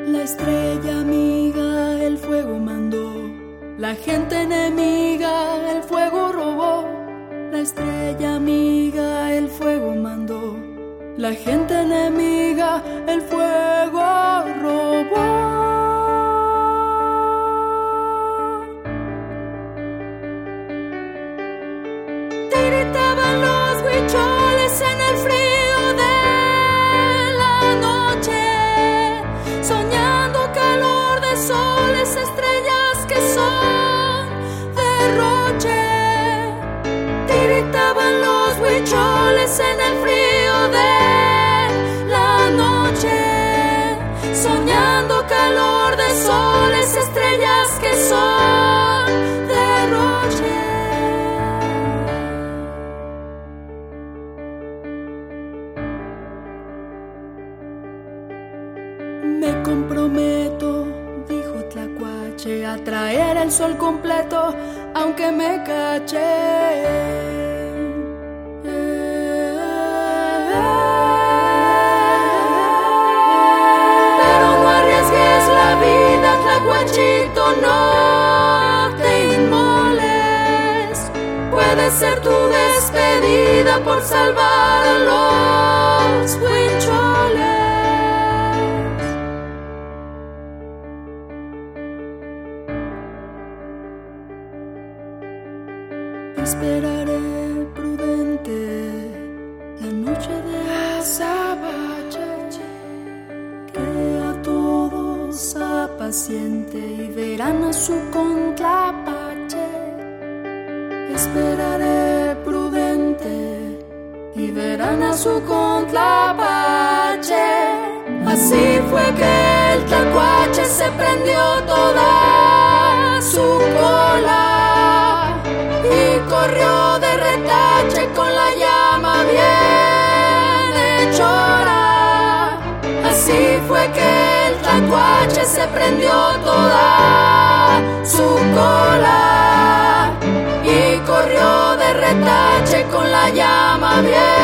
La estrella amiga el fuego mandó, la gente enemiga el fuego robó. La estrella amiga el fuego mandó, la gente enemiga el fuego robó. Tiritaban los huicholes en el frío de la noche, soñando calor de soles, estrellas que son derroche. Tiritaban los huicholes en el frío de la noche, soñando calor de soles, estrellas que son derroche. Me comprometo, dijo Tlacuache, a traer el sol completo, aunque me cache. Pero no arriesgues la vida, Tlacuachito, no te inmoles. Puede ser tu despedida por salvar a los huicholes. Esperaré prudente la noche de azabache, que a todos apaciente y verán a su contrapache. Esperaré prudente y verán a su contrapache. Así fue que el Tlacuache se prendió toda su cola y corrió de retache con la llama bien hechora. Así fue que el Tlacuache se prendió toda su cola y corrió de retache con la llama bien